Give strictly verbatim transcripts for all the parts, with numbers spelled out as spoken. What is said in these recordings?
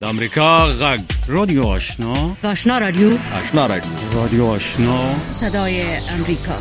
امریکا غږ رادیو آشنا آشنا رادیو آشنا رادیو رادیو آشنا صدای امریکا.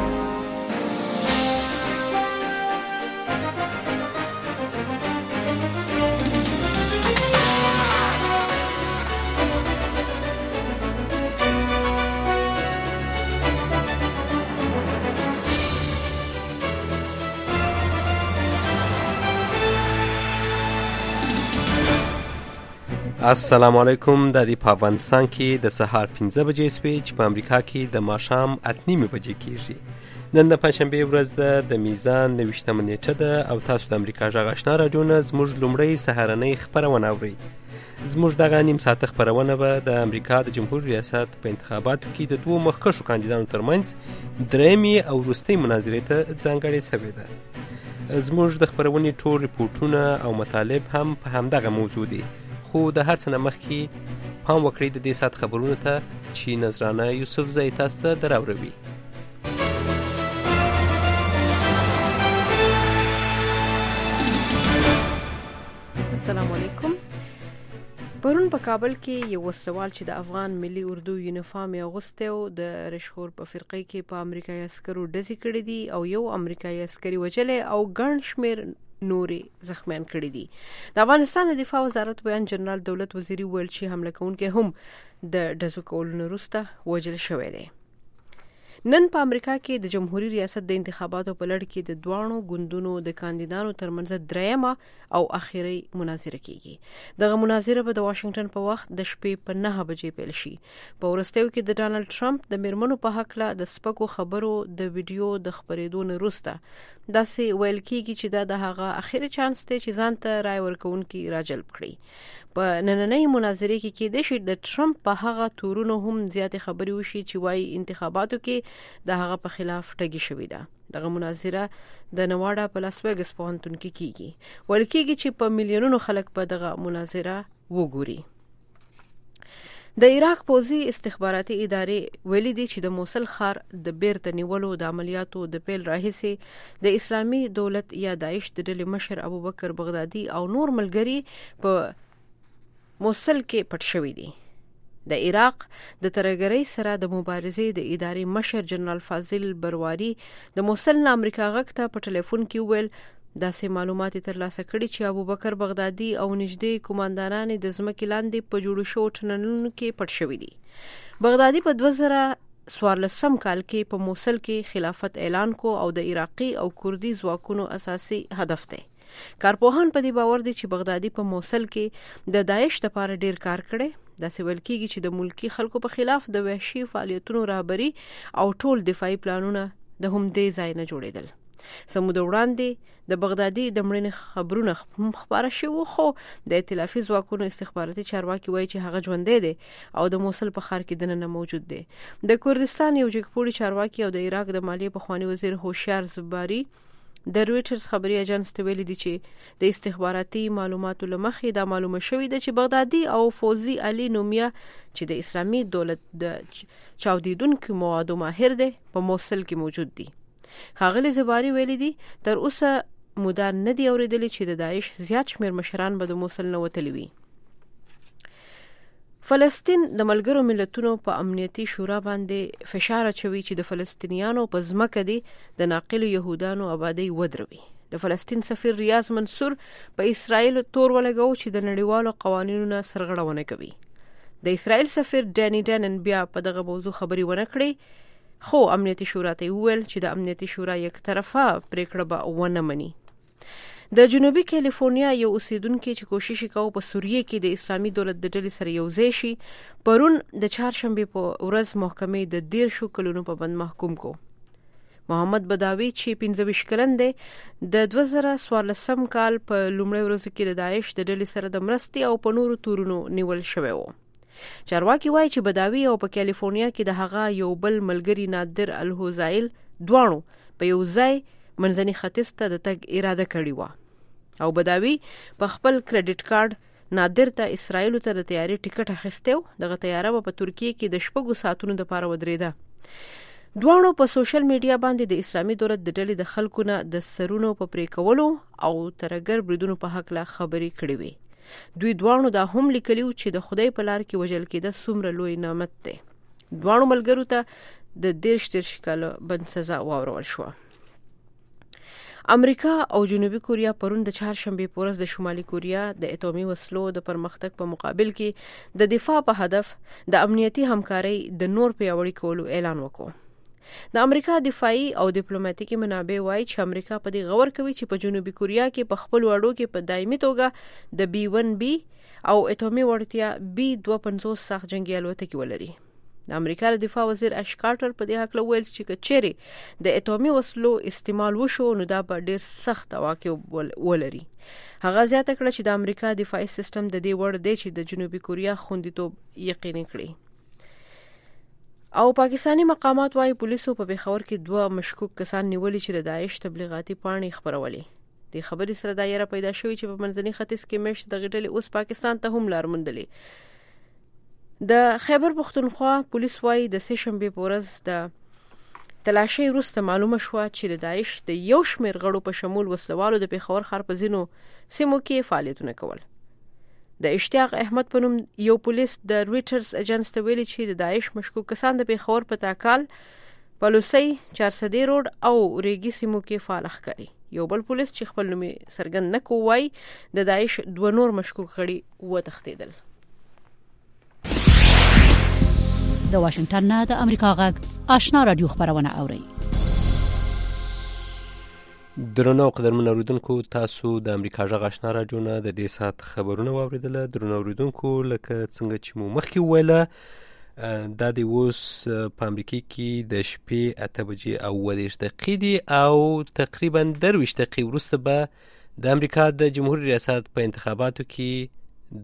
السلام علیکم. د دې په افغانستان کې د سهار پنځه بجې شوې چې په امریکا کې د ماښام اته نیمې بجې کېږي. نن د پنجشنبې ورځ ده، د میزان نویشتمه نیټه ده او تاسو د امریکا غږ آشنا راډیو نه زموږ لومړی سهارنۍ خپرونه اورئ. زموږ دغه نیم ساعته خپرونه به د امریکا د جمهور ریاست په انتخاباتو کې د دوو مخکښو کاندیدانو ترمنځ درېیمې او وروستۍ مناظرې ته ځانګړې شوې ده. زموږ د خپرونې ټول ریپورټونه او مطالب هم په همدغه موضوع دي، خو د هر څه نه مخکې پام وکړئ د دې ساعت خبرونو ته چې نذرانه یوسفزۍ تاسو ته دراوروي. السلام علیکم. پرون په کابل کې یو وسلوال چې د افغان ملي اردو یونیفارم اغوستی و د رشخور په فرقه کې په امریکایي عسکرو ډزې کړې دي او یو امریکایي عسکري وژلی او ګڼ شمېر نوري زخمیان کړي دي. د افغانستان د دفاع وزارت بیان جنرال دولت وزیري ویل چې حمله کوونکي هم د ډزو کولو نه وروسته وژل شوی دی. نن په امریکا کې د جمهوریت ریاست د انتخاباتو په لړ کې د دواړو ګوندونو د کاندیدانو ترمنځ درېیمه او اخیری مناظره کیږي. دغه مناظره به د واشنگټن په وخت د شپې په نهه بجې پیل شي. په وروستیو کې د ډانلډ ټرمپ د میرمنو په هکله د سپکو خبرو د ویډیو د خپرېدو نه وروسته داسې ویل کیږي چې دا د هغه اخیری چانس دی چې ځان ته رای ورکوونکي راجلب کړي. په نننۍ مناظرې کې کېدای شي د ټرمپ په هغه تورونو هم زیاتې خبرې وشي چې وایي انتخاباتو کې د هغه په خلاف ټګي شوې ده. دغه مناظره د نواډا په لاس ویګس پوهنتون کې کیږي. ویل کېږي چې په میلیونونو خلک په دغه مناظره وګوري. د عراق پوځي استخباراتي ادارې ویلي دي چې د موصل ښار د بیرته نیولو د عملیاتو د پیل راهیسې د اسلامي دولت یا داعش د ډلې مشر ابوبکر بغدادي او نور ملګري په موصل کې پټ شوي دي. د عراق د ترهګرۍ سره د مبارزې د ادارې مشر جنرال فاضل برواري د موصل نه امریکا غږ ته په ټلیفون کې ویل داسې معلومات ترلاسه کړي چې ابوبکر بغدادي او نږدې قوماندانان د ځمکې لاندې په جوړو شوو ټنلونو کې پټ شوي دي. بغدادي په دوه زره څوارلسم کال کې په موصل کې خلافت اعلان کو او د عراقي او کردي ځواکونو اساسي هدف دی. کارپوهان په دې باور دي چې بغدادي په موصل کې د داعش لپاره ډیر کار کړي. داسې ویل کېږي چې د ملکی خلکو په خلاف د وحشي فعالیتونو رهبري او ټول دفاعي پلانونه د همدې ځای نه جوړېدل. سموده وړاندې د بغدادي د مړینې خبرونه خپاره شوي، خو د ائتلافي ځواکونو استخباراتي چارواکي وایي چې هغه ژوندی دی او د موصل په ښار کې دننه موجود دی. د کردستان یو جګپوړي چارواکي او د عراق د مالیې پخواني وزیر هوشیار زباري د رویټرز خبري اژانس ته ویلي دي چې د استخباراتي معلوماتو له مخې دا معلومه شوې ده چې بغدادي او فوزي علي نومیا چې د اسلامي دولت د چاودیدونکو موادو ماهر دی په موصل کې موجود دي. ښاغلي زباري ویلي دي تر اوسه موده نه دی اورېدلی چې د داعش زیات شمېر مشران به د موصل نه وتلي وي. فلسطین د ملګرو ملتونو په امنیتي شورا باندې فشار اچوي چې د فلسطینیانو په ځمکه دي د ناقلو یهودانو آبادی ودروي. د فلسطین سفیر ریاض منصور په اسرائیل تور ولګاو چې د نړیوالو قوانینو نه سرغړونه کوي. د اسرائیل سفیر ډانی ډنن بیا په دغه موضوع خبري ونه کړې، خو امنیتي شورا ته ویل چې د امنیتي شورا یک طرفه پریکړه به ونه مني. د جنوبي کالیفورنیا یو اوسیدونکو چې کوشش وکاو په سوریه کې د اسلامي دولت د ډلې سره یو ځای شي، پرون د چهارشنبې په ورځ محکمې د دیرشو کلونو په بند محکوم کو. محمد بداوی چې پنځه ویشت کلن دی د دوه زره څوارلسم کال په لومړۍ ورځو کې د داعش د ډلې سره د مرستې او په نورو تورونو نیول شوی و. چارواکي وایي چې بداوی او په کالیفورنیا کې د هغه یو بل ملګری نادر الهوزایل دواړو په یو ځای منځني ختیځ ته د تګ اراده کړې وه او بداوی په خپل کریډټ کارت نادر ته اسرائیل ته د تیاری ټیکټ اخیسته و. دغه تیاره په ترکیه کې د شپږو ساعتونو لپاره ودرېده. دواړو په سوشل میډیا باندې د اسلامي دولت د ډلې د خلکو نه د سرونو په پرې کولو او ترهګر بریدونو په حق لا خبرې کړې وي. دوی دواړو دا هم لیکلي چې د خدای په لار کې وژل کېده څومره لوی نعمت دی. دواړو ملګرو ته د دېرش دېرش کاله بند سزا واورول شوه. امریکا او جنوبي کوریا پرون د چهارشنبې په ورځ د شمالي کوریا د اټومي وسلو د پرمختګ په مقابل کې د دفاع په هدف د امنیتي همکارۍ د نور پیاوړي کولو اعلان وکړ. د امریکا دفاعي او ډیپلوماټیکي منابع وایي چې امریکا په دې غور کوي چې په جنوبي کوریا کې په خپل وړو کې په دایمي توګه د بي ون بي او اټومي وړتیا بي دوه پنځوس سخت جنگي الوتکې ولري. د امریکا د دفاع وزیر اش کارټر په دې حق ویل چې کچېرې د اټومي وسلو استعمال وشو نو دا به ډېر سخت عواقب ولري. هغه زیاته کړه چې د امریکا دفاعي سیستم د دې وړ دی چې د جنوبي کوریا خوندیتوب یقیني کړي. او پاکستانی مقامات وايي پولیسو په پیښور کې دوه مشکوک کسان نیولي چې د داعش تبلیغاتي پاڼې خپرولې. د خبرې سره دا یره پیدا شوې چې په منځني ختیځ کې مېشت د غټلې اوس پاکستان ته هم لار موندلې. د خیبر پختونخوا پولیس وايي د سه شنبې په ورځ د تلاشۍ وروسته معلومه شوه چې د داعش د یو شمېر غړو په شمول وسلوالو د پیښور ښار په ځینو سیمو کې فعالیتونه کول. د اشتیاق احمد په نوم یو پولیس د رویټرز اجنس ته ویلي چې د داعش مشکوک کسان د پیښور په تاکال، پلوسی، چارسدې روډ او ریګي سیمو کې فعال ښکاري. یو بل پولیس چې خپل نوم څرګند نه کوي وايي د داعش دوه نور مشکوک غړي وتښتېدل. د واشنگټن نه د امریکا غږ آشنا رادیو خبرونه اوري. درنو قدرمن اوریدونکو، تاسو د امریکا غږ آشنا رادیو نه د دې سات خبرونه واوریدل. درنو اوریدونکو، لکه څنګه چې مو مخکې ویله دا د اوس په امریکا کې د شپې اته بجې او اووه دېرش دقیقې دي او تقریبا درویشت دقیقې وروسته به د امریکا د جمهوري ریاست په انتخاباتو کې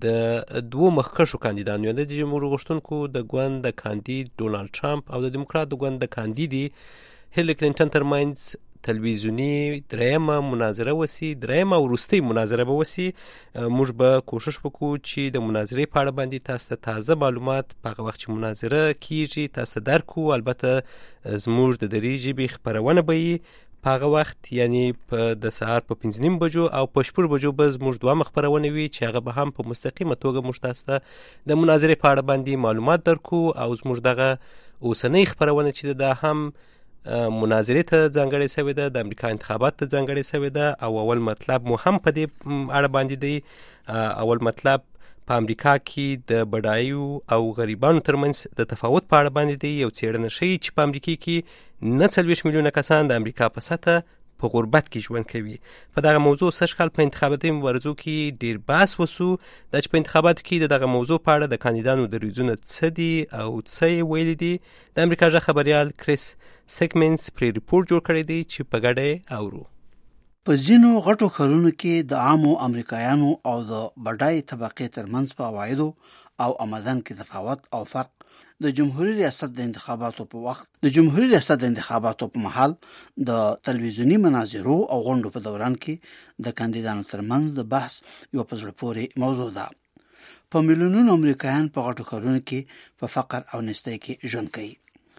د دوو مخکښو کاندیدانو، یعنې د جمهور غوښتونکو د ګوند د کاندید ډونالد ټرمپ او د دیموکرات د ګوند د کاندیدې هیلری کلینټن ترمنځ تلویزیوني دریمه مناظره وسی، دریمه او وروستۍ مناظره به وسی. موږ به کوشش وکړو چې د مناظرې په اړه باندې تاسو ته تازه معلومات په هغه وخت چې مناظره کیږي تاسو درکو. البته زموږ د دري ژبې خبرونه به وي په هغه وخت، یعنی په د سهار په پنځه نیم بجو او په شپږ بجو به زموږ دوه خبرونه وي چې هغه به هم په مستقیمه توګه موږ تاسو ته د مناظرې په اړه باندې معلومات درکو. او زموږ دغه اوسنۍ خبرونه چې دا هم مناظرې ته ځانګړې شوې ده، د امریکا انتخابات ته ځانګړې شوې ده. او اول مطلب مو هم په دې اړه باندې دی. اول مطلب په امریکا کې د بډایو او غریبانو ترمنځ د تفاوت په اړه باندې دی. یو څېړنه ښیي چې په امریکا کې نه څلوېښت میلیونه کسان د امریکا په سطحه په غربت کې ژوند کوي. په دغه موضوع سږ کال په انتخاباتي مبارزو کې ډیر بحث وسو دا چې په انتخاباتو کې د دغه موضوع په اړه د کاندیدانو دریځونه څه دي او څه یې ویلي دي. د امریکا غږ خبریال کریس سیګمنز پرې ریپورت جوړ کړی دی چې په ګډه یې اورو. په ځینو غټو ښارونو کې د عامو امریکایانو او د بډای طبقې ترمنځ په عوایدو او آمدن کې تفاوت او فرق د جمهوریت ریاست د انتخاباتو په وخت د جمهوریت ریاست د انتخاباتو په محل د تلویزیوني مناظرو او غونډو په دوران کې د کاندیدانو ترمنځ د بحث یو په زړه پورې موضوع ده. په میلیونونو امریکایان په غټو ښارونو کې په فقر او نستۍ کې ژوند کوي.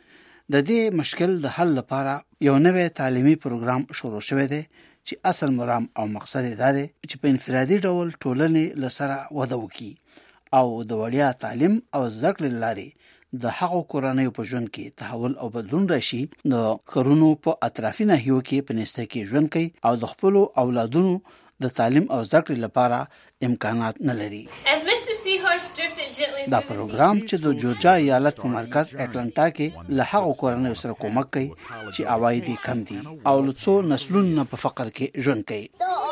د دې مشکل د حل لپاره یو نوی تعلیمي پروګرام شروع شوی دی چې اصل مرام او مقصد یې دا دی چې په انفرادي ډول ټولنې له سره وده وکړي او د وړیا تعلیم او زده کړې لارې د هغو کورنیو په ژوند کې تحول او بدلون راشي. د ښارونو په اطرافي ناحیو کې په نستۍ کې ژوند کوي او د خپلو اولادونو د تعلیم او زده کړې لپاره امکانات نه لري. دا پروګرام چې د جورجیا ایالت په مرکز اټلانټا کې له هغو کورنیو سره کومک کوي چې عواید یې کم دي او له څو نسلونو په فقر کې ژوند کوي.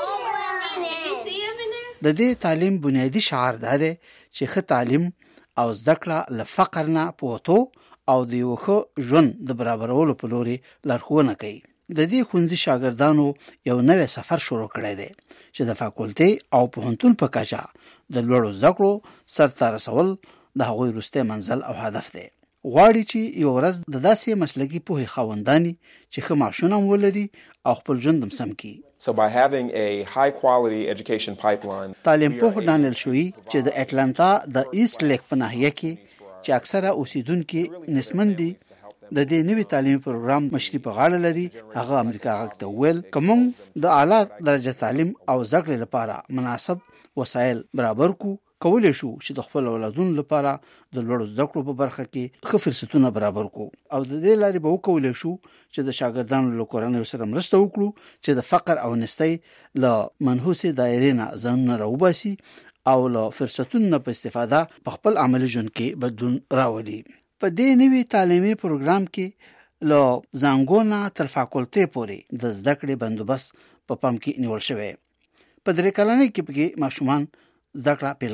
د دې تعلیم بنیادی شعار دا دی چې ښه تعلیم او زده کړه له فقر نه پوهتو او د یو ښه ژوند د برابرولو په لوري لارښوونه کوي. د دې ښوونځي شاګردانو یو نوی سفر شروع کړی دی چې د فاکولټي او پوهنتون په کچه د لوړو زده کړو سرته رسول د هغوی وروستی منزل او هدف دی. غواړي چې یو ورځ د داسې مسلکي پوهې خاونداني چې ښه معاشونه هم ولري او خپل ژوند هم سم کړي. So by having a high quality education pipeline, تعلیم پوه ډانیل شوی چې د اټلانټا د ایست لیک په ناحیه کې چې اکثره اوسیدونکو نسبن دي د دې نوي تعلیمي پروګرام مشري په غاړه لري. هغه امریکا غږ ته ویل کوم د اعلی درجه تعلیم او زده کړې لپاره مناسب وسایل برابر کو کولای شو چې د خپل اولادونو لپاره د لوړو زده کړو په برخه کې ښه فرصتونه برابر کو او د دې لارې به وکولای شو چې د شاګردانو له کورنۍ سره مرسته وکړو چې د فقر او نستۍ له منحوسې دایرې نه ځانونه راوباسي او له فرصتونو په استفاده په خپل عملي ژوند کې بدلون راولي. په دې نوي تعلیمي پروګرام کې له زانګونه تر فاکولټې پورې د زده کړې بندوبست په پام کې نیول شوی. په درې کلنۍ کې پکې ماشومان زده پیل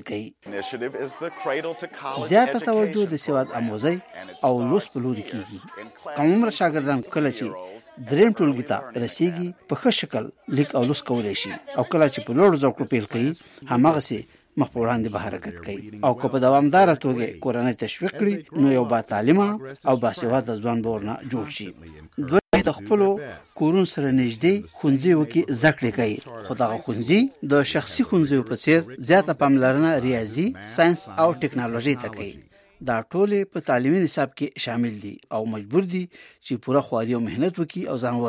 کوي. زیاته توجه د سواد آموزي او لوست په لوري کیږي. کومره شاګردان کله چې دریم ټولګي ته رسیږي په ښه شکل لیک او لوست کولای شي او کله چې په لوړ ذوق پیل کوي هماغه سي مخ په وړاندې به حرکت کوي او که په دوامدار توګه کورنۍ تشویق کړي نو یو با تعلیمه او باسواده ځوان به ورنه جوړ شي. دوی د خپل کورون سره نږدې ښوونځي وکي زده کړې کوي خو دغه ښوونځي د شخصي ښوونځیو په څیر زیاته پاملرنه ریاضي، ساينس او ټکنالوژي ته کوي. دا ټولې په تعلیمي نصاب کې شامل دي او مجبور دي چې پوره خواري او مهنت وکړي او ځان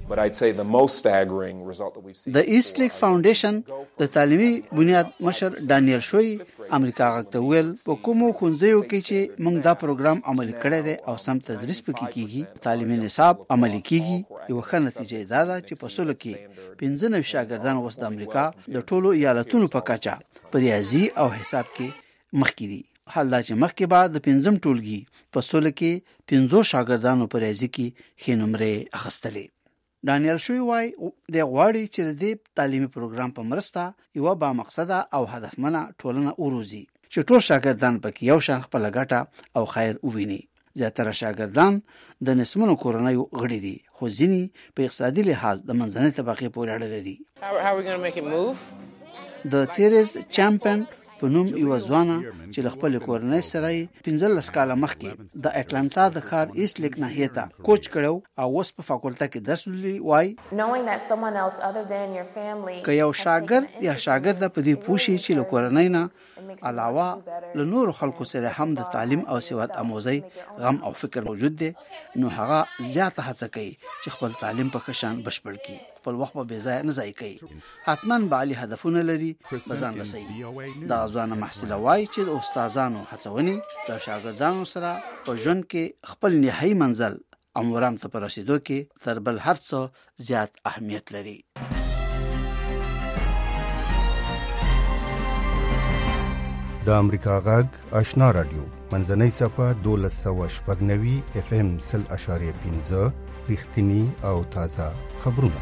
ورسوي. د ایست لیک فاونډیشن د تعلیمي بنیاد مشر ډانیل شوی امریکا غږ ته ویل په کومو ښوونځیو کې چې موږ دا پروګرام عملي کړی دی او سم تدریس پکې کیږي تعلیمي نصاب عملي کیږي یو ښه نتیجه دا ده چې په سلو کې پنځه نوي شاګردان اوس د امریکا د ټولو ایالتونو په کچه په ریاضي او حساب کې مخکې دي. حال دا چې مخکې بعد د پنځم ټولګي په سلو کې پنځو شاګردانو په ریاضي کې ښې نمرې اخیستلې. ډانیل شوی وای د غواړي چې د تعلیمي پروګرام په مرسته یو با مقصده او هدفمنه ټولنه وروزي چې ټول شاګردان پکې یو شان خپل ګټه او خیر وویني. زیاتره شاګردان د نسمنو کورنۍ غړي دي خو ځینې په اقتصادي لحاظ د منځنۍ طبقې پورې اړه لري. د تیریز چامپن په نوم یو ځوانه چې له خپل کورنۍ سره پنځلس کاله مخکې د اټلانټا د ښار ایست لیک ناحیه ته کوچ کړو او اوس په فاکولټه کې درس لولي. وای که یو شاګرد یا شاګرده په دې پوه شي چې له کورنۍ نه علاوه له نورو خلکو سره هم د تعلیم او سواد آموزي غم او فکر موجود دی نو هغه زیاته هڅه کوي چې خپل تعلیم په ښه شان بشپړ کړي. خپل وخت به بې ځایه نه ضایع کوي. حتما به عالي هدفونه لري به ځان رسوي. دغه ځوانه محصله وایي چې د استادانو هڅونې د شاګردانو سره په ژوند کې خپل نهایي منزل او مرام ته په رسېدو کې تر بل هر څه زیات اهمیت لري. د امریکا غږ آشنا رادیو منځنۍ صفه دولس سوه شپږ نوي اف ام سل اشاریه پنځه رښتینی او تازه خبرونه.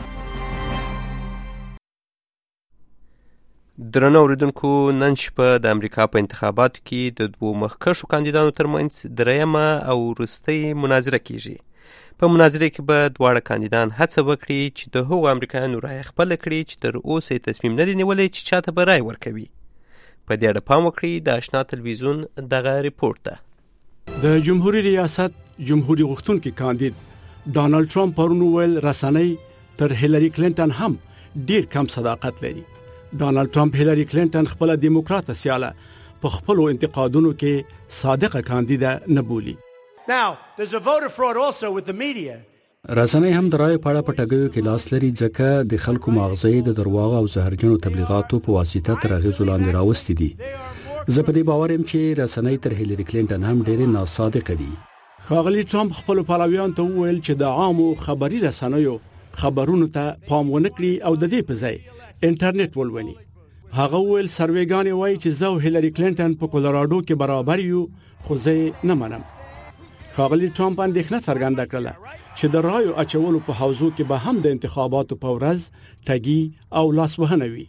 درنو اوریدونکو نن شپه د امریکا په انتخاباتو کې د دوو مخکښو کاندیدانو ترمنځ دریمه او وروستۍ مناظره کیږي. په مناظره کې به دواړه کاندیدان هڅه وکړي چې د هغو امریکایانو رایه خپله کړي چې تر اوسه یې تصمیم نه دی نیولی چې چاته به رایه ورکوي. په دې اړه پام وکړئ د آشنا تلویزیون دغه ریپورت ته. د جمهوریت ریاست جمهوریت غوښتونکي کاندید ډانلډ ټرمپ پرون ویل رسنۍ تر هیلری کلینټن هم ډیر کم صداقت لري. ډانلډ ټرمپ هیلری کلینټن خپل دیموکراټه سیاله په خپل انتقادونو کې صادقه کاندیده نه بولي. Now, there's a voter fraud also with the media. رسنۍ هم د رایې په اړه په ټګیو کې لاس لري ځکه د خلکو ماغزې د درواغ او زهرجنو تبلیغاتو په واسطه تر اغېزو لاندې راوستي دي. زه په دې باور یم چې رسنۍ تر هیلری کلینټن هم ډېرې ناصادقه دي. ښاغلي ټرمپ خپل پلویانو ته وویل چې د عامو خبري رسنیو خبرونو ته پام ونه کړي او د دې په ځای انټرنیټ ولولي. هغه ویل سروېګانې وایي چې زه او هیلری کلینټن په کولراډو کې برابر یو خو زه نه منم. ښاغلي ټرمپ اندېښنه څرګنده کړه چې د رایو اچولو په حوزو کې به هم د انتخاباتو په ورځ ټګي او لاسوهنه وي.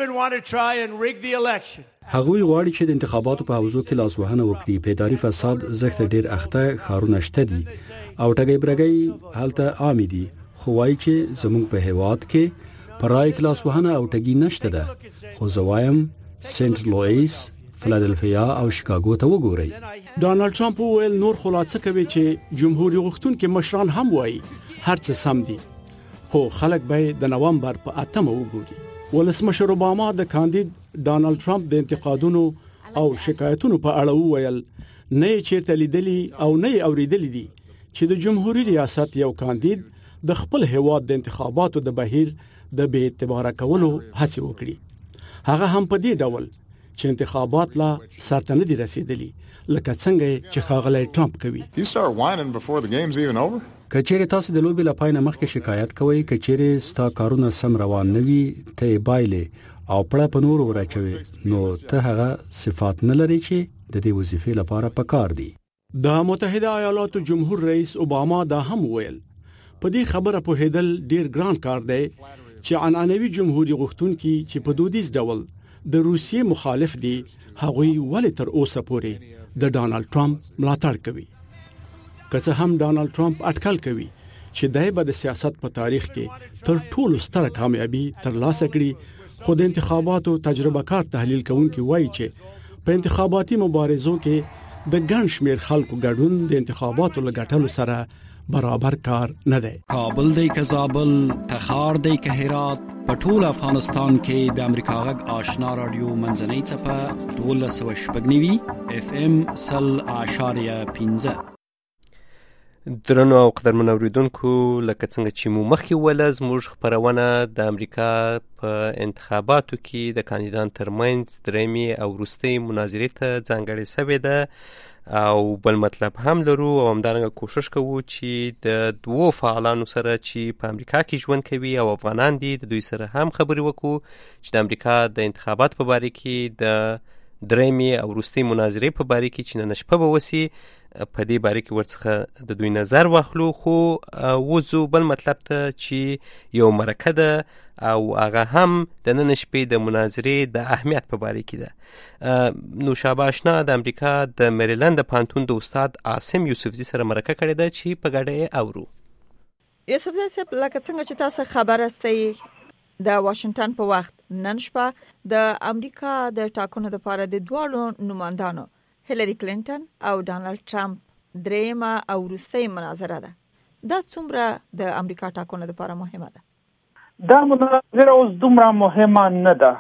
هغوی غواړي چې د انتخاباتو په حوزو کې لاسوهنه وکړي. په اداري فساد زښت ډیر اخته ښارونه شته دي او ټګي برګي حالته عام دي. خو وايي چې زموږ په هیواد کې پر رای کې لاسوهنه او ټګي نشته ده. خو زوایم سنت لوئیس، فلادلفیا او شیکاګو ته وګورئ. ډانلډ ټرمپ ویل نور خلاصه کوي چې جمهوریت غوښتونکي مشران هم وایي هر څه سم دي خو خلک به د نوامبر په اتمه وګوري. ولسمشر اوباما د کاندید ډانلډ ټرمپ د انتقادونو او شکایتونو په اړه وویل نه چیرته لیدلی او نه اوریدلی دي چې د جمهوریت ریاست یو کاندید د خپل هیواد د انتخاباتو د بهیر د بې اعتباره کولو هڅه وکړي. هغه هم په دې ډول چې انتخابات لا سرته نه دي رسیدلي لکه څنګه چې ښاغلی ټرمپ کوي. کچېره تاسو د لوبي لپاره مخکې شکایت کوئ، کچېره ستا کارونه سم روان نه وي ته بایلې او پړه په نور ورچوي، نو ته هغه صفات نه لري چې د دې وظیفې لپاره پکار دي. د متحده ایالاتو جمهور رئیس اوباما دا هم ویل په دې خبره په هیدل ډیر ګران کار دی چې عنعنوي جمهوریت غوښتونکي چې په دودیز ډول د روسیې مخالف دي هغوی ولې تر اوسه پورې د ډانلډ ټرمپ ملاتړ کوي. که څه هم ډانلډ ټرمپ اټکل کوي چې دای به د سیاست په تاریخ کې تر ټولو ستره کامیابی ترلاسه کړي، خو د انتخاباتو تجربه کار تحلیل کوونکي وایي چې په انتخاباتي مبارزو کې د ګڼ شمېر خلکو ګډون د انتخاباتو لګټلو سره برابر کار نه دی. کابل دی که زابل، تخار دی که هرات، په ټول افغانستان کې د امریکا غږ آشنا رادیو منځنۍ څپه دولس سوه شپږ نوي اف ام سل اعشاریه پنځه. درنو او قدرمن اوریدونکو، لکه څنګه چې مو مخکې وویله، زموږ خپرونه د امریکا په انتخاباتو کې د کاندیدان ترمنځ درېیمې او وروستۍ مناظرې ته ځانګړې شوې ده او بل مطلب هم لرو او همدارنګه کوشش کوو چې د دوو فعالانو سره چې په امریکا کې ژوند کوي او افغانان دي د دوی سره هم خبرې وکړو چې د امریکا د انتخابات په باره کې د درېیمې او وروستۍ مناظرې په باره کې چې نن شپه به وسي په دې باره کې ورڅخه د دوی نظر واخلو. خو وځو بل مطلب ته چې یو مرکه ده او هغه هم د نن شپې د مناظرې د اهمیت په باره کې ده. نو شابه آشنا د امریکا د مریلند پوهنتون د استاد عاصم یوسفزي سره مرکه کړې ده چې په ګډه یې اورو. یوسفزي صاحب، لکه څنګه چې تاسو خبره سئ د واشنگټن په وخت نن شپه د امریکا د ټاکنو لپاره د دوه نمائندانو هیلری کلینټن او ډانلډ ټرمپ درېیمه او وروستۍ مناظره ده. دا څومره د امریکا ټاکنو لپاره مهمه ده؟ دا مناظره اوس دومره مهمه نه ده.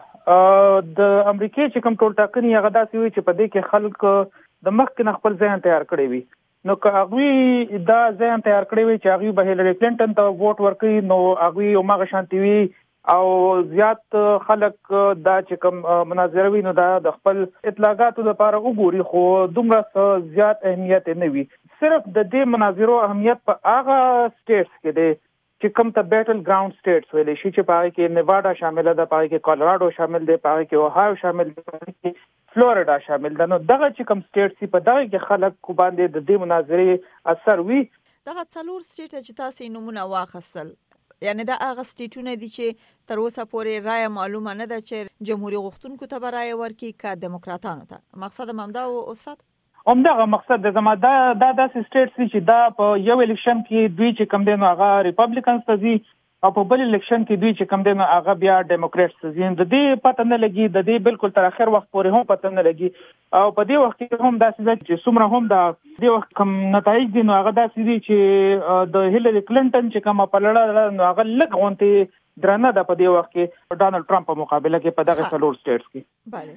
د امریکا چې کوم ټول ټاکنې هغه داسې وي چې په دې کې خلک د مخکې نه خپل ذهن تیار کړی وي. نو که هغوی دا ذهن تیار کړی وي چې هغوی به هیلری کلینټن ته ووټ ورکوي، نو هغوی هماغه شانتي وي او زیات خلک دا چې کوم مناظره وي نو دا د خپل اطلاعاتو لپاره وګوري، خو دومره زیات اهمیت نه وي. صرف د دې مناظرو اهمیت په هغه سټیټس کې دی چې کوم ته بیټل ګراوند سټیټس ویل شي، چې په هغه کې نیواډا شامل ده، په هغه کې کالراډو شامل دی، په هغه کې اوهایو شامل دی، په هغه کې فلوریډا شامل ده. نو دغه چې کوم سټیټس په دغه کې خلک باندې د دې مناظرې اثر وي. دغه څلور سټیټ چې تاسو نمونه واخیستل، یعنی دا هغه سټیټونه دي چې تر اوسه پورې رائے معلومه نه ده چې جمهوریت غوښتونکو ته به رائے ورکړي که دیموکراتانو ته. مقصد همدا و استاد؟ همدغه مقصد دی زما. دا دا داسې سټیټس دي چې دا په یو الیکشن کې دوی چې کوم دی نو هغه ریپبلیکنز ته ځي او په بل الیکشن کې دوی چې کوم دی نو هغه بیا ډیموکریټس ته ځي. د دې پته نه لګي، د دې بالکل تر اخر وخت پورې هم پته نه لګي. او په دې وخت کې هم داسې ده چې څومره هم دا دې وخت کوم نتایج دي نو هغه داسې دي چې د هیلری کلینټن چې کومه پلړه نو هغه لږ غونډې درنه ده په دې وخت کې ډانلډ ټرمپ په مقابله کې په دغه څلور سټیټس کې. بله،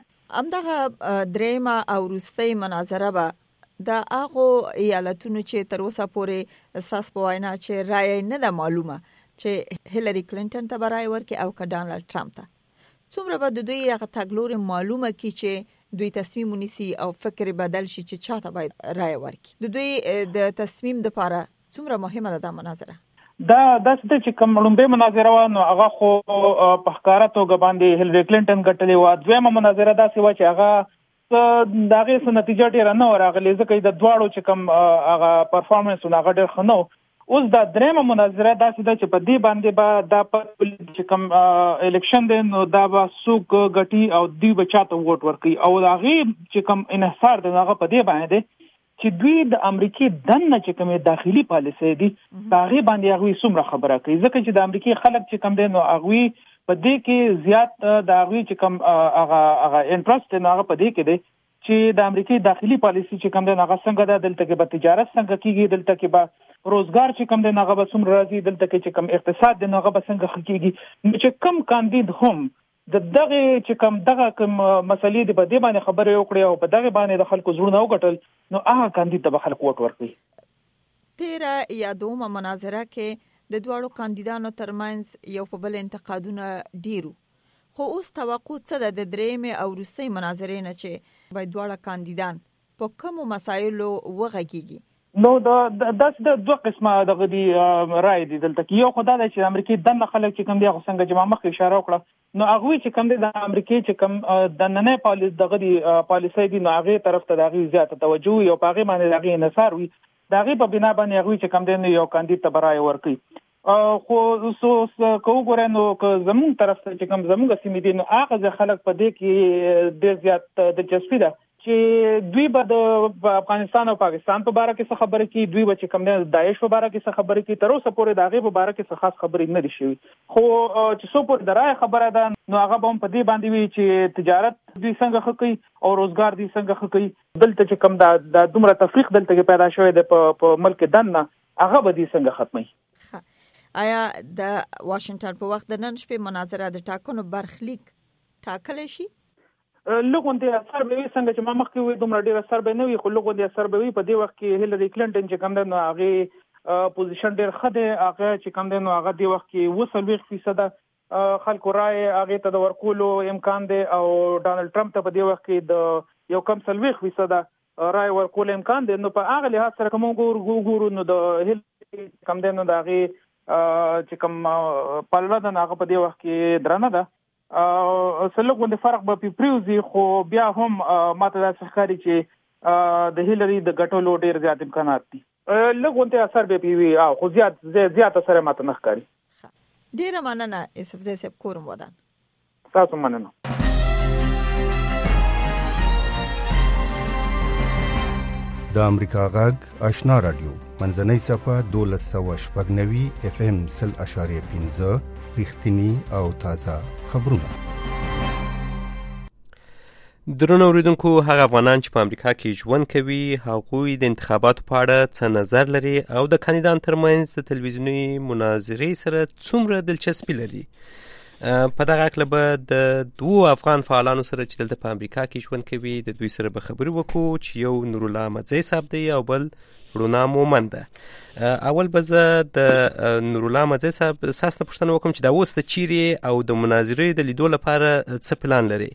همدغه درېیمه او وروستۍ مناظره به د هغو ایالتونو چې تر اوسه پورې ساس په وینا چې رایه نه ده معلومه چې هیلری کلینټن ته به رایه ورکړي او که ډانلډ ټرمپ ته، څومره به د دوی هغه تګلورې معلومه کړي چې دوی تصمیم ونیسي او فکر بدل شي چې چاته باید رایه ورکړي. د دوی د تصمیم لپاره څومره مهمه ده دا مناظره؟ دا داسې چې کوم لومړی مناظره وه نو هغه خو په ښکاره توګه باندې هیلری کلینټن ګټلې وه. دویمه مناظره داسې وه چې هغه د هغې څه نتیجه ډېره نه وه راغلې، ځکه د دواړو چې کوم هغه پرفارمنس هغه ډېر ښه نه و. اوس دا درېیمه مناظره داسې ده چې په دې باندې به دا چې کوم الیکشن دی نو دا به څوک ګټي او دوی به چاته ووټ ورکوي. او د هغې چې کوم انحصار دی هغه په دې باندې دی چې دوی د امریکای دننه چې کومې داخلي پالیسۍ دي په هغې باندې هغوی څومره خبره کوي، ځکه چې د امریکای خلک چې کوم دی نو هغوی په دې کې زیات د هغوی چې کوم هغه هغه انټرست دی نو هغه په دې کې دی چې د امریکای داخلي پالیسي چې کوم دی هغه څنګه ده، دلته کې به تجارت څنګه کېږي، دلته کې به روزګار چې کوم دی هغه به څومره راځي، دلته کې چې کوم اقتصاد دی هغه به څنګه ښه کېږي. نو چې کوم کاندید هم د دغه چې کوم دغه کوم مسلې د په دې باندې خبرې وکړي او په دغه باندې د خلکو زړونه وګټل نو هغه کاندید ته به خلک ووټ ورکوي. تیره یا دومه مناظره کې د دواړو کاندیدانو ترمنځ یو په بل انتقادونه ډیرو، خو اوس توقع څه ده د درېمې او وروستۍ مناظرې نه چې باید دواړه کاندیدان په کومو مسایلو وغږیږي؟ نو دا داس د دوه قسمه دغه دی رائے دي دلته کې. یو خدای دی چې امریکای دنه خلک چې کوم دی هغه څنګه چې ما مخکې اشاره وکړه نو هغه چې کوم دی د امریکای چې کوم د نننۍ پالیس دغه دی پالیسي دی نو هغه طرف ته دغه زیاته توجه یو پاغه باندې دغه انحصار وي دغه په بنا باندې هغه چې کوم دی یو کاندید ته برای ورکي. خو سو کو ګورې نو که زمون طرف ته چې کوم زموږ سیمې دي نو هغه خلک په دې کې ډېر زیات د چسپی ده چې دوی به د افغانستان او پاکستان په اړه کې څه خبرې کوي، دوی به چې کوم نه داعش په اړه کې څه خبرې کوي، تر اوسه پورې د هغه په اړه کې څه خاص خبرې نه دي شوي. خو چې څو پورې د رائے خبره ده نو هغه به هم په دې باندې وي چې تجارت دوی څنګه ښه کوي او روزګار دوی څنګه ښه کوي. دلته چې کوم د دومره تفریق دلته کې پیدا شوی دی په ملک دننه هغه به دوی څنګه ختمي. آیا د واشنگټن په وخت د نن شپې مناظره د ټاکنو برخلیک ټاکل شي؟ لغونډه اثر به وي څنګه چې ما مخکې وې دومره ډیر اثر به نه وي خو لغونډه اثر به وي. په دې وخت کې هیلری کلینټن چې کوم دی نو هغه پوزیشن ډیر ښه دی، هغه چې کوم دی نو هغه دې وخت کې وسلويخ فیصد خلکو رائے هغه ته د ورکولو امکان دی او ډانلډ ټرمپ ته په دې وخت کې د یو کم سلويخ فیصد رائے ورکول امکان دی. نو په هغه لحاظ سره کوم ګورو نو د هیلری کوم دی نو د هغه چې کوم پالنه د هغه په دې وخت کې درنه ده سلوک باندې فرق به پیپریوزي خو بیا هم ماته دا ښکاري چې د هیلری د ګټلو ډیر زیات امکانات دي. لږ اثر به پیوي او خو زیات زیات اثر ماته نه ښکاري. ډیره مننه یوسف زی صاحب کورم ودان. تاسو مننه. د امریکا غږ آشنا رادیو منځنۍ صفه دولس سوه شپږ نوي اف ام سل اشاریه پنځه رښتینی او تازه خبرونه. درنو اوریدونکو، هغه افغانان چې په امریکا کې ژوند کوي هغوی د انتخاباتو په اړه څه نظر لري او د کاندیدانو ترمنځ د تلویزیوني مناظرې سره څومره دلچسپي لري. په دغه اړه به د دوو افغان فعالانو سره چې دلته په امریکا کې ژوند کوي د دوی سره به خبرې وکړو چې یو نورالله احمدزی صاحب دی او بل رونا مومن ده. اول به زه د نورالله احمدزی صاحب ساس نه پوښتنه وکړم چې دا اوس ته چیرې او د مناظرې د لیدو لپاره څه پلان لري؟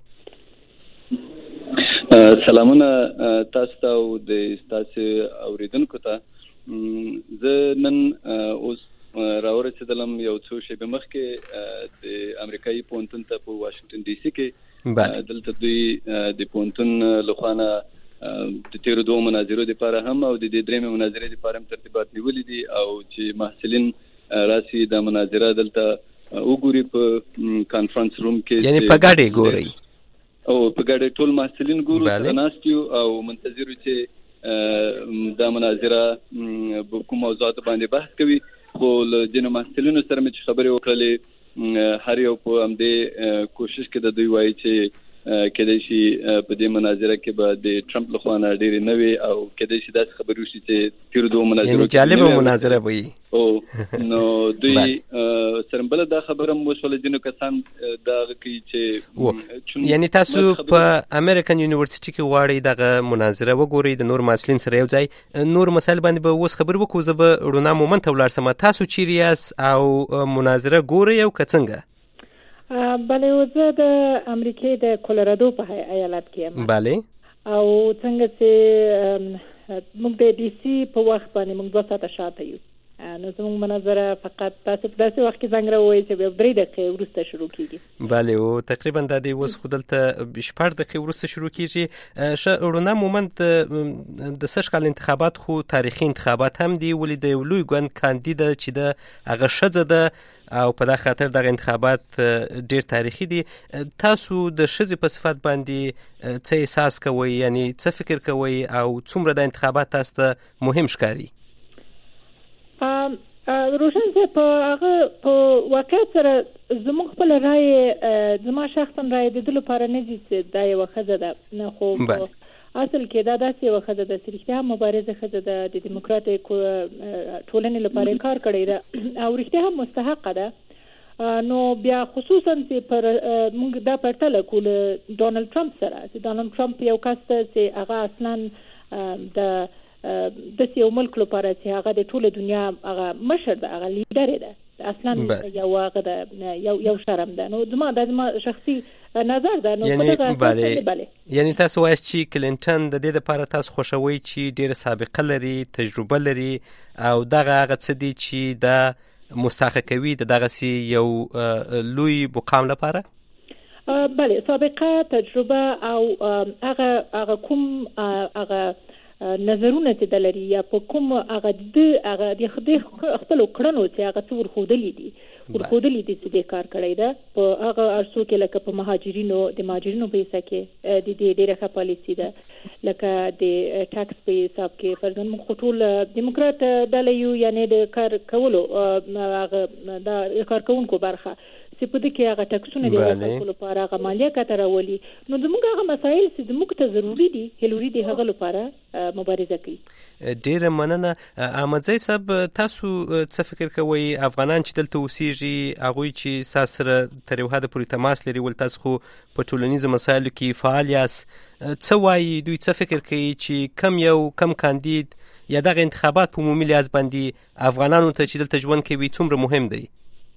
سلامونه تاسو ته او د تاسو اوریدونکو ته. زه نن اوس راورسېدلم یو څو شېبې مخکې د امریکایي پوهنتون ته په واشنگټن ډي سي کې. دلته دوی د پوهنتون لخوا نه د تیرو دوه مناظرو لپاره هم او د دې درېمې مناظرې لپاره هم ترتیبات نیولي دي او چې محصلین راسي د مناظره دلته وګوري په کانفرنس روم کې. یعنی په ګډه ګوري او په ګډه ټول محصلین ګورو سره ناستیو او منتظرو چې دا مناظره په کوم موضوعات باندې بحث کوي. خو له ځینو محصلینو سره مې چې خبرې وکړلې هر یو په همدې کوشش کې د دوی وایي چې کېدای شي په دې مناظره کې به د ټرمپ لخوا نه ډېرې نه وي او کېدای شي داسې خبرې وشي چې تېرو دوو مناظرو یعنې جالبه مناظره به وي. او نو دوی سره بله دا خبره هم وشوله ځینو کسان دا هغه کوي چې یعنې تاسو په امریکن یونیورسټي کې غواړئ دغه مناظره وګورئ د نور محصلین سره یو ځای نور مسایل باندې به اوس خبرې وکړو. زه به رونا مومن ته ولاړ سم. تاسو چیرې یاست او مناظره ګورئ او که څنګه؟ بله زه د امریکای د کولورادو په ایالت کې یم. بله او څنګه چې موږ د ډي سي په وخت باندې موږ دوه ساعته شاته یو نو زموږ مناظره فقط تاسو په داسې وخت کې زنګ راووایئ چې بیا درې دقیقې وروسته شروع کېږي. بله او تقریبا دا دی اوس خو دلته شپږ دقیقې وروسته شروع کېږي. ښه رونا مومن د سږ کال انتخابات خو تاریخي انتخابات هم دي ولې د یو لوی ګوند کاندیده چې د هغه ښځه ده او په دا خاطر دغه انتخابات ډیر تاریخي دي. تاسو د ښځې په صفت باندې څه احساس کوئ، یعنی څه فکر کوئ او څومره د انتخابات تاسو ته مهم ښکاري؟ روشن چې په هغه په واقعیت سره زموږ خپله رایې زما شخصا رایې د ده لپاره نه دي چې دا یوه ښځه ده نه، خو اصل کې دا داسې یوه ښځه ده چې رښتیا هم مبارزه ښځه ده، د دیموکراتیک ټولنې لپاره یې کار کړی ده او رښتیا هم مستحقه ده. نو بیا خصوصا چې پر موږ دا پرتله کړو له ډانلډ ټرمپ سره چې ډانلډ ټرمپ یو کس ده چې هغه اصلا د داسې یو ملک لپاره چې هغه د ټوله دنیا هغه مشر ده، هغه لیډر ده، اصلا یو هغه یو یو شرم ده. نو زما د زما شخصي نظر ده. نو یعنی بله بله یعنی تاسو وایي چې کلینټن د دې لپاره تاسو خوشوي چې ډېر سابقه لري، تجربه لري او دغه هغه څه دي چې د مستحق کوي د دغه سي یو لوی مقام لپاره؟ بله سابقه، تجربه او هغه هغه کوم هغه نظرونه چې د لري یا په کوم هغه د هغه د خپل کړنو چې هغه څور خودلې دي ورخودلې دي چې د کار کړی ده په هغه ارسو کې لکه په مهاجرینو د مهاجرینو په حساب کې د دې ډیره ښه پالیسي ده، لکه د ټاکس په حساب کې فرضاً موږ ټول دیموکرات ډله یو، یعنی د کار کولو هغه د کار کوونکو برخه چې په دې کې هغه ټاکسونه د خلکو لپاره هغه مالیه کتره ولي. نو زموږ هغه مسایل چې زموږ ته ضروري دي هلوري دي هغه لپاره مبارزه کوي. ډیره مننه. احمدزی صاحب تاسو څه فکر کوئ افغانان چې دلته اوسېږي هغوی چې ستا سره تر یو حده پورې تماس لري ول تاسو خو په ټولنیزو مسایلو کې فعال یاست، څه وایي دوی څه فکر کوي چې کم یو کم کاندید یا دغه انتخابات په عمومي لحاظ باندې افغانانو ته چې دلته ژوند کوي څومره مهم دی؟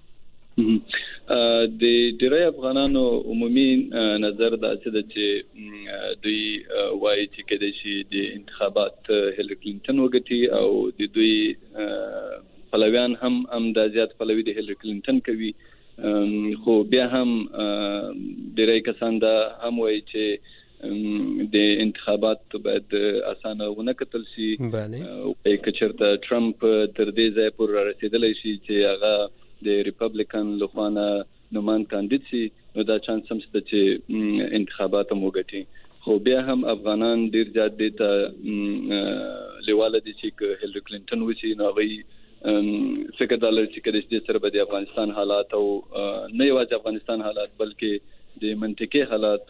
د ډیری افغانانو عمومي نظر دا چې چې دوی وایي چې کله چې د انتخابات هیلری کلینټن وګټي او د دوی پلویان هم هم د زیات پلوي د هیلری کلینټن کوي، خو بیا هم ډیری کسان دا هم وایي چې د انتخابات باید اسانه ونه کتل شي. بله کچرته ټرمپ تر دې ځای پورې رسیدلی شي چې هغه د ریپبلیکن لخوانه نومان کاندید سي، نو دا چانس هم شته چې انتخابات مو وګټي. خو بیا هم افغانان ډیر زیات دي ته لیواله دي چې هیلری کلینټن وشي، نو هغوی فکر دا لري چې کله چې سره به د افغانستان حالات او نه یوازې افغانستان حالات بلکې د منطقي حالات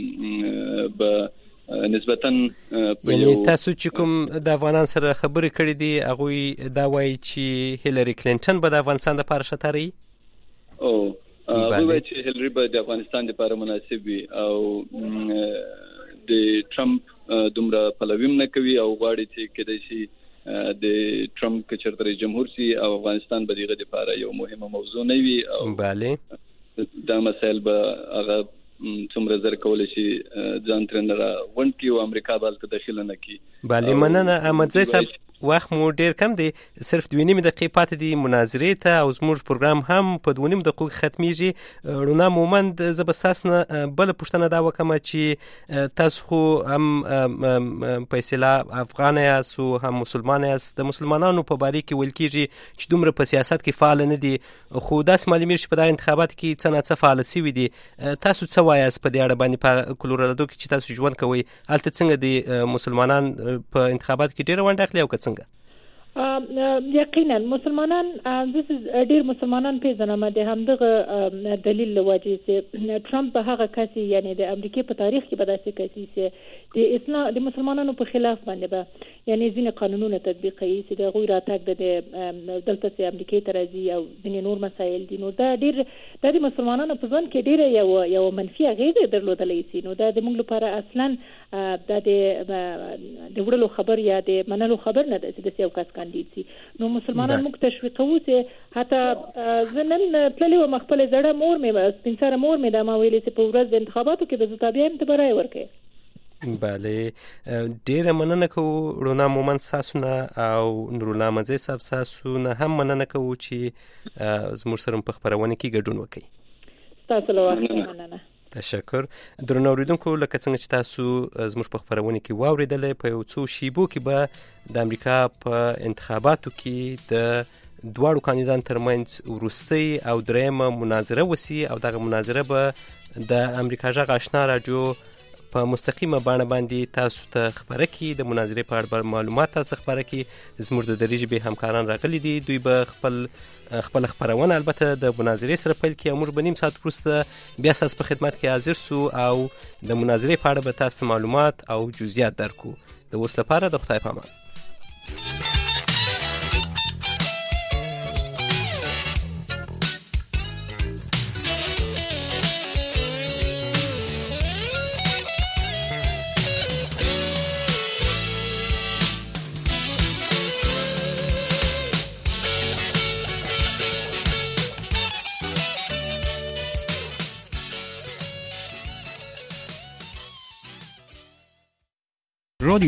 به نسبتاً یعنی تاسو چې کوم د افغانان سره خبرې کړې دي هغوی دا وایي چې هیلری کلینټن به د افغانستان لپاره ښه تاري؟ او هغوی وایي چې هیلری به د افغانستان لپاره مناسب وي او د ټرمپ دومره پلویم نه کوي او غواړي چې کېدای شي د ټرمپ که چېرته رئیس جمهور سي او افغانستان به د هغه لپاره یو مهمه موضوع نه وي او بله دا مسایل به هغه څومره زر کولی شي ځان ترې نه راغونډ کړي او امریکا به هلته دخیله نه کړي. بله مننه. احمدزی صاحب وخت مو ډیر کم دی، صرف دوه نیمې دقیقې پاتې دي مناظرې ته او زموږ پروګرام هم په دوه نیمو دقیقو کې ختمیږي. رونا مومند زه به ستاسو نه بله پوښتنه دا وکړم چې تاسو خو هم په اصطلاح افغان یاست او هم مسلمان یاست، د مسلمانانو په باره کې ویل کېږي چې دومره په سیاست کې فعال نه دي، خو داسې معلومیږي چې په دغه انتخاباتو کې څه نه څه فعاله سوي دي. تاسو څه وایاست په دې اړه باندې په کولورادو کې چې تاسو ژوند کوئ هلته څنګه دي مسلمانان په انتخاباتو کې ډېره ونډه اخلي او که څنګه؟ یقینا مسلمانان زه ډیر مسلمانان پیژنم د همدغه دلیل لوجې چې ټرمپ به هغه کسي یعنی د امریکای په تاریخ کې به داسې کسي چې د اسلام د مسلمانانو په خلاف باندې به یعنی ځینې قانونونه تطبیقوي چې د غوی راتګ د دلته چې امریکای ته راځي او ځینې نور مسایل دي. نو دا ډیر د مسلمانانو په ژوند کې ډیره یو یو منفي اغیزه درلودلی شي. نو دا د موږ لپاره اصلا د د وړلو خبر یا د منلو خبر نه ده چې د یو کس کاندید سي. نو مسلمانان موږ تشویقوي چې حتی زنن تللی و خپل زړه مور مې سپینسره مور مې دا ما ویلې چې په ورځ د انتخاباتو کې د زتابیا هم ته برای ورکړي. بله ډیره مننه کوو رونا مومند تاسو نه او نورالله احمدزی صاحب تاسو نه هم مننه کوو چې زموږ سره په خپرونه کې ګډون وکړئ. تاسو له وخت مننه. تشکر. درنو اوریدونکو لکه څنګه چې تاسو زموږ په خپرونه کې واوریدل په یو څو شیبو کې به د امریکا په انتخاباتو کې د دواړو کاندیدان ترمنځ وروستۍ او درېیمه مناظره وسی او دغه مناظره به د امریکا غږ آشنا راډیو په مستقیمه بڼه باندې تاسو ته خبره کړي. د مناظرې په اړه معلومات تاسو خبره کړي. زموږ د درې ژبې همکاران راغلي دي، دوی به خپل خپل خبرونه البته د مناظرې سره پیل کړي او موږ به نیم ساعت وروسته بیا تاسو په خدمت کې حاضر سو او د مناظرې په اړه به تاسو معلومات او جزئیات درکو. د اوس لپاره د خدای په امان.